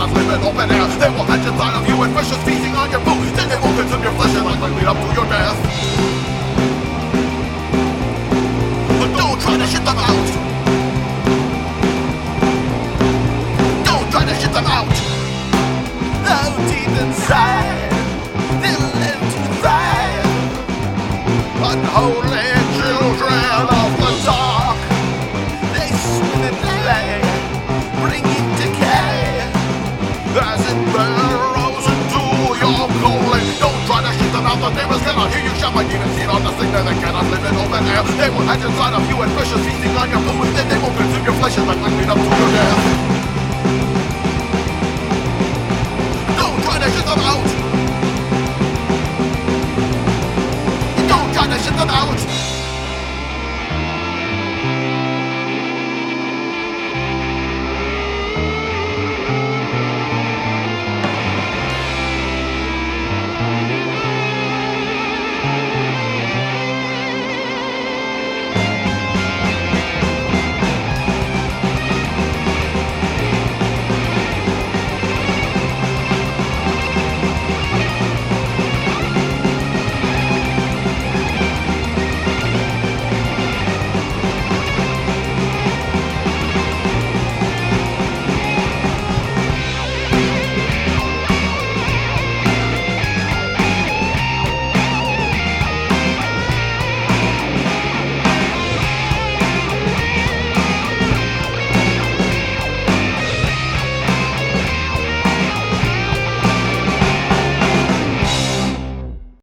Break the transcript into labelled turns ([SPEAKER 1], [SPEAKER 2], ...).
[SPEAKER 1] cannot live in open air. They will hatch inside of you and vicious feasting on your food. Then they will consume your flesh and likely lead up to your death. But don't try to shit them out. Don't try to shit them out. Out deep inside, they'll live to thrive. Unholy children of the dark, they swim and play, bringing decay as it burrows into your calling. Don't try to shit them out, the neighbors cannot hear you shout like demons feed on the signal. They cannot live in open air. They will hatch inside of you and vicious feasting on your food. Then they will consume your flesh and likely lead up to your death.